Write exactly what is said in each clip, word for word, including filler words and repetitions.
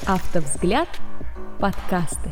Автовзгляд. Подкасты.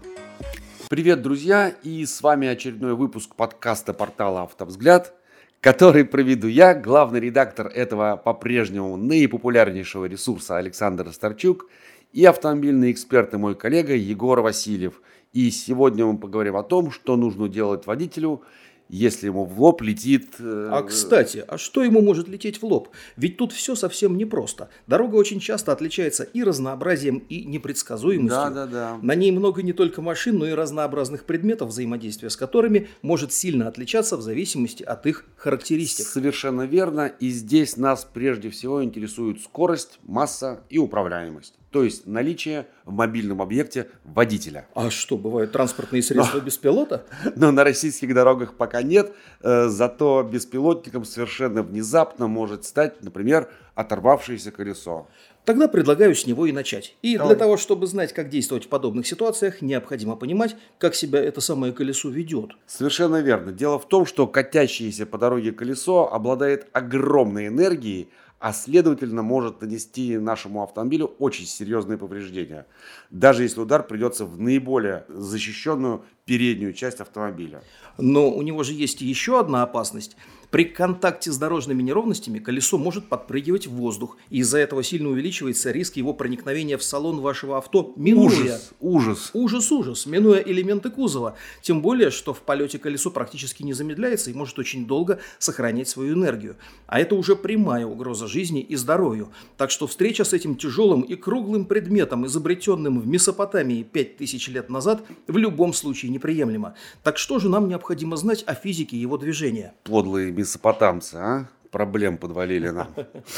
Привет, друзья! И с вами очередной выпуск подкаста портала «Автовзгляд», который проведу я, главный редактор этого по-прежнему наипопулярнейшего ресурса Александр Старчук и автомобильный эксперт и мой коллега Егор Васильев. И сегодня мы поговорим о том, что нужно делать водителю, если ему в лоб летит... Э... А кстати, а что ему может лететь в лоб? Ведь тут все совсем непросто. Дорога очень часто отличается и разнообразием, и непредсказуемостью. Да, да, да. На ней много не только машин, но и разнообразных предметов, взаимодействие с которыми может сильно отличаться в зависимости от их характеристик. Совершенно верно. И здесь нас прежде всего интересует скорость, масса и управляемость. То есть наличие в мобильном объекте водителя. А что, бывают транспортные средства но, без пилота? Но на российских дорогах пока нет. Зато беспилотником совершенно внезапно может стать, например, оторвавшееся колесо. Тогда предлагаю с него и начать. И Давай. для того, чтобы знать, как действовать в подобных ситуациях, необходимо понимать, как себя это самое колесо ведет. Совершенно верно. Дело в том, что катящееся по дороге колесо обладает огромной энергией, а следовательно может нанести нашему автомобилю очень серьезные повреждения, даже если удар придется в наиболее защищенную переднюю часть автомобиля. Но у него же есть еще одна опасность. При контакте с дорожными неровностями колесо может подпрыгивать в воздух, и из-за этого сильно увеличивается риск его проникновения в салон вашего авто, минуя... Ужас, ужас. Ужас, ужас, минуя элементы кузова. Тем более, что в полете колесо практически не замедляется и может очень долго сохранять свою энергию. А это уже прямая угроза жизни и здоровью. Так что встреча с этим тяжелым и круглым предметом, изобретенным в Месопотамии пять тысяч лет назад, в любом случае неприемлема. Так что же нам необходимо знать о физике его движения? Подлые месопотамцы, а? Проблем подвалили нам.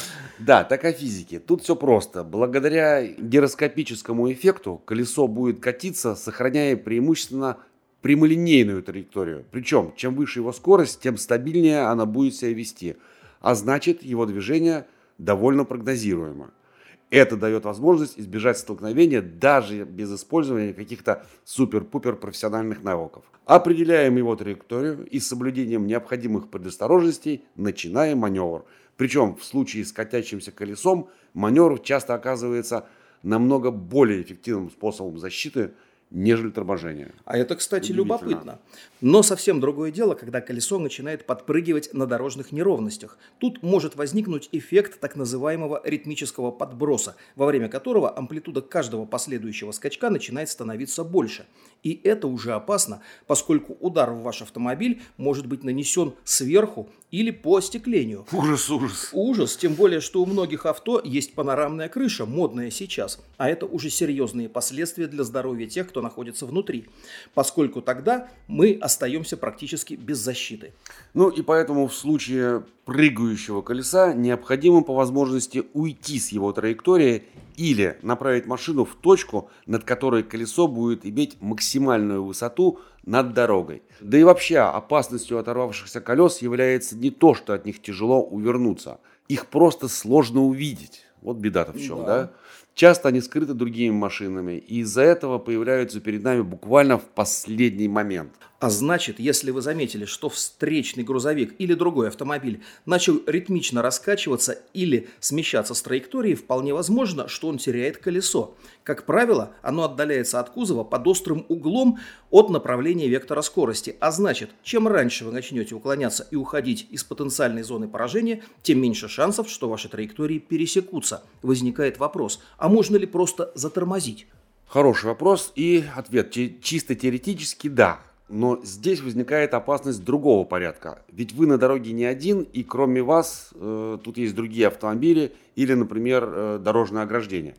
Да, так о физике. Тут все просто. Благодаря гироскопическому эффекту колесо будет катиться, сохраняя преимущественно прямолинейную траекторию. Причем, чем выше его скорость, тем стабильнее она будет себя вести. А значит, его движение довольно прогнозируемо. Это дает возможность избежать столкновения даже без использования каких-то супер-пупер профессиональных навыков. Определяем его траекторию и с соблюдением необходимых предосторожностей начинаем маневр. Причем в случае с катящимся колесом маневр часто оказывается намного более эффективным способом защиты, нежели торможение. А это, кстати, любопытно. Но совсем другое дело, когда колесо начинает подпрыгивать на дорожных неровностях. Тут может возникнуть эффект так называемого ритмического подброса, во время которого амплитуда каждого последующего скачка начинает становиться больше. И это уже опасно, поскольку удар в ваш автомобиль может быть нанесен сверху или по остеклению. Ужас, ужас. Ужас, тем более, что у многих авто есть панорамная крыша, модная сейчас. А это уже серьезные последствия для здоровья тех, кто находится внутри, поскольку тогда мы остаемся практически без защиты. Ну и поэтому в случае прыгающего колеса необходимо по возможности уйти с его траектории или направить машину в точку, над которой колесо будет иметь максимальную высоту над дорогой. Да и вообще опасностью оторвавшихся колес является не то, что от них тяжело увернуться. Их просто сложно увидеть. Вот беда-то в чем, да? да? Часто они скрыты другими машинами, и из-за этого появляются перед нами буквально в последний момент. А значит, если вы заметили, что встречный грузовик или другой автомобиль начал ритмично раскачиваться или смещаться с траектории, вполне возможно, что он теряет колесо. Как правило, оно отдаляется от кузова под острым углом от направления вектора скорости. А значит, чем раньше вы начнете уклоняться и уходить из потенциальной зоны поражения, тем меньше шансов, что ваши траектории пересекутся. Возникает вопрос, а можно ли просто затормозить? Хороший вопрос, и ответ чисто теоретически да. Но здесь возникает опасность другого порядка. Ведь вы на дороге не один, и кроме вас э, тут есть другие автомобили или, например, э, дорожное ограждение.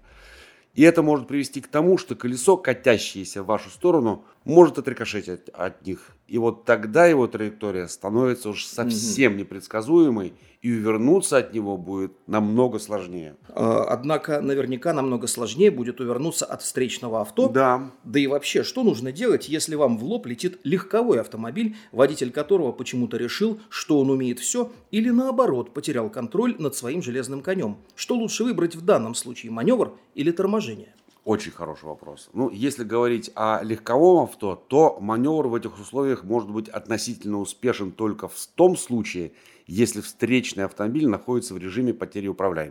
И это может привести к тому, что колесо, катящееся в вашу сторону, может отрикошетить от них. И вот тогда его траектория становится уж совсем непредсказуемой, и увернуться от него будет намного сложнее. Однако наверняка намного сложнее будет увернуться от встречного авто. Да. Да и вообще, что нужно делать, если вам в лоб летит легковой автомобиль, водитель которого почему-то решил, что он умеет все, или наоборот, потерял контроль над своим железным конем? Что лучше выбрать в данном случае, маневр или торможение? Очень хороший вопрос. Ну, если говорить о легковом авто, то маневр в этих условиях может быть относительно успешен только в том случае, если встречный автомобиль находится в режиме потери управляемости.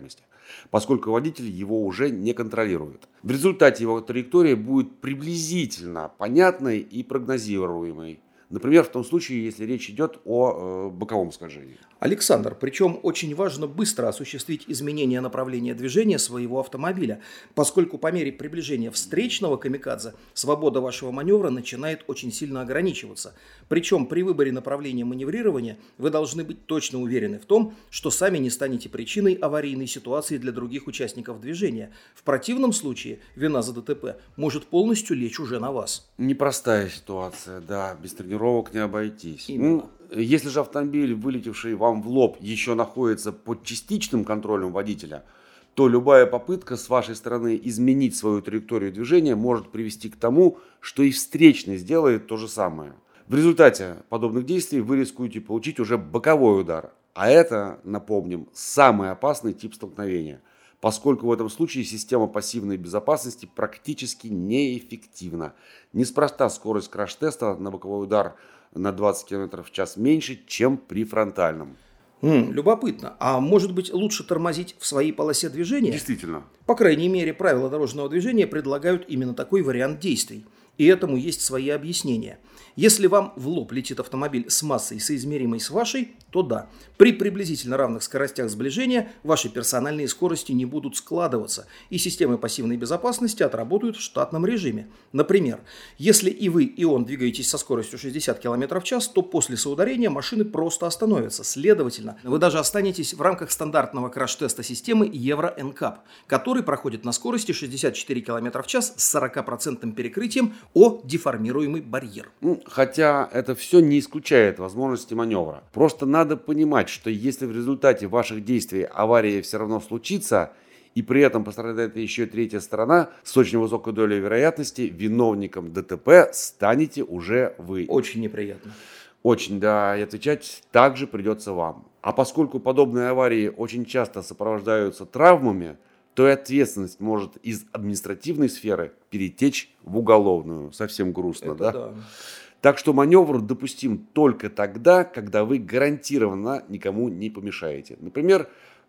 поскольку водитель его уже не контролирует. В результате его траектория будет приблизительно понятной и прогнозируемой. Например, в том случае, если речь идет о э, боковом скольжении. Александр, причем очень важно быстро осуществить изменение направления движения своего автомобиля, поскольку по мере приближения встречного камикадзе свобода вашего маневра начинает очень сильно ограничиваться. Причем при выборе направления маневрирования вы должны быть точно уверены в том, что сами не станете причиной аварийной ситуации для других участников движения. В противном случае вина за ДТП может полностью лечь уже на вас. Непростая ситуация, да, без тренировок не обойтись. Именно. Ну, если же автомобиль, вылетевший вам в лоб, еще находится под частичным контролем водителя, то любая попытка с вашей стороны изменить свою траекторию движения может привести к тому, что и встречный сделает то же самое. В результате подобных действий вы рискуете получить уже боковой удар. А это, напомним, самый опасный тип столкновения, поскольку в этом случае система пассивной безопасности практически неэффективна. Неспроста скорость краш-теста на боковой удар на двадцать километров в час меньше, чем при фронтальном. М, любопытно. А может быть лучше тормозить в своей полосе движения? Действительно. По крайней мере, правила дорожного движения предлагают именно такой вариант действий. И этому есть свои объяснения. Если вам в лоб летит автомобиль с массой, соизмеримой с вашей, то да, при приблизительно равных скоростях сближения ваши персональные скорости не будут складываться, и системы пассивной безопасности отработают в штатном режиме. Например, если и вы, и он двигаетесь со скоростью шестьдесят километров в час, то после соударения машины просто остановятся. Следовательно, вы даже останетесь в рамках стандартного краш-теста системы Евро эн кап, который проходит на скорости шестьдесят четыре километра в час с сорок процентов перекрытием о деформируемый барьер. Хотя это все не исключает возможности маневра. Просто надо понимать, что если в результате ваших действий авария все равно случится, и при этом пострадает еще третья сторона, с очень высокой долей вероятности виновником ДТП станете уже вы. Очень неприятно. Очень, да, и отвечать также придется вам. А поскольку подобные аварии очень часто сопровождаются травмами, то и ответственность может из административной сферы перетечь в уголовную. Совсем грустно, да? Да. Так что маневр допустим только тогда, когда вы гарантированно никому не помешаете. Например,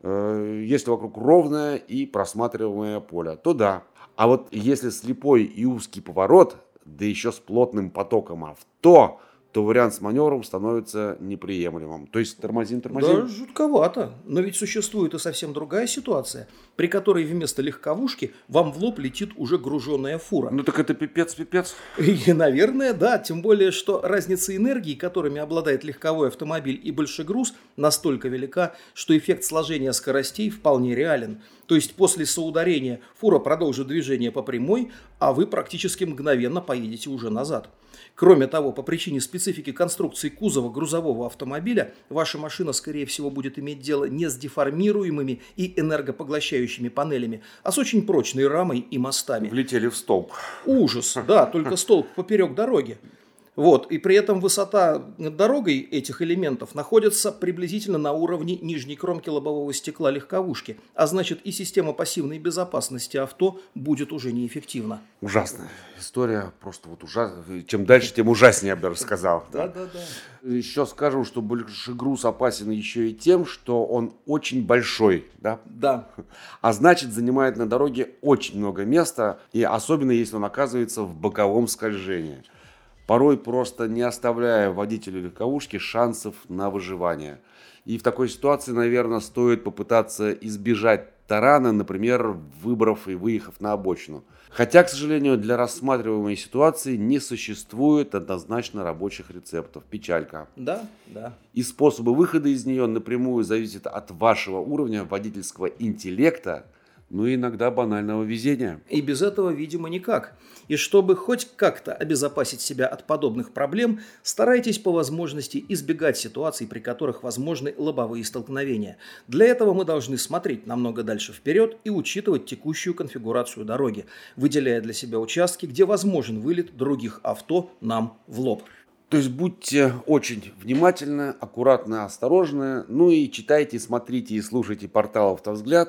э, если вокруг ровное и просматриваемое поле, то да. А вот если слепой и узкий поворот, да еще с плотным потоком авто, то вариант с маневром становится неприемлемым. То есть тормозим, тормозим. Да, жутковато. Но ведь существует и совсем другая ситуация, при которой вместо легковушки вам в лоб летит уже груженная фура. Ну так это пипец-пипец. И, наверное, да. Тем более, что разница энергии, которыми обладает легковой автомобиль и большегруз, настолько велика, что эффект сложения скоростей вполне реален. То есть после соударения фура продолжит движение по прямой, а вы практически мгновенно поедете уже назад. Кроме того, по причине специфики конструкции кузова грузового автомобиля, ваша машина, скорее всего, будет иметь дело не с деформируемыми и энергопоглощающими панелями, а с очень прочной рамой и мостами. Влетели в столб. Ужас, да, только столб поперек дороги. Вот, и при этом высота над дорогой этих элементов находится приблизительно на уровне нижней кромки лобового стекла легковушки, а значит и система пассивной безопасности авто будет уже неэффективна. Ужасная история, просто вот ужасная. Чем дальше, тем ужаснее, я бы даже сказал. Да, да, да. Еще скажу, что большегруз опасен еще и тем, что он очень большой, да? Да. А значит, занимает на дороге очень много места, и особенно если он оказывается в боковом скольжении. Порой просто не оставляя водителю легковушки шансов на выживание. И в такой ситуации, наверное, стоит попытаться избежать тарана, например, выбрав и выехав на обочину. Хотя, к сожалению, для рассматриваемой ситуации не существует однозначно рабочих рецептов. Печалька. Да, да. И способы выхода из нее напрямую зависят от вашего уровня водительского интеллекта, ну и иногда банального везения. И без этого, видимо, никак. И чтобы хоть как-то обезопасить себя от подобных проблем, старайтесь по возможности избегать ситуаций, при которых возможны лобовые столкновения. Для этого мы должны смотреть намного дальше вперед и учитывать текущую конфигурацию дороги, выделяя для себя участки, где возможен вылет других авто нам в лоб. То есть будьте очень внимательны, аккуратны, осторожны, ну и читайте, смотрите и слушайте портал «Автовзгляд»,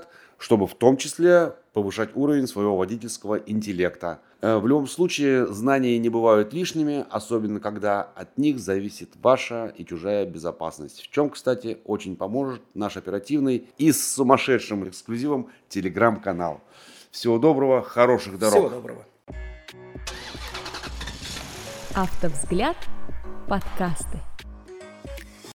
чтобы в том числе повышать уровень своего водительского интеллекта. В любом случае, знания не бывают лишними, особенно когда от них зависит ваша и чужая безопасность. В чем, кстати, очень поможет наш оперативный и с сумасшедшим эксклюзивом телеграм-канал. Всего доброго, хороших дорог. Всего доброго. Автовзгляд. Подкасты.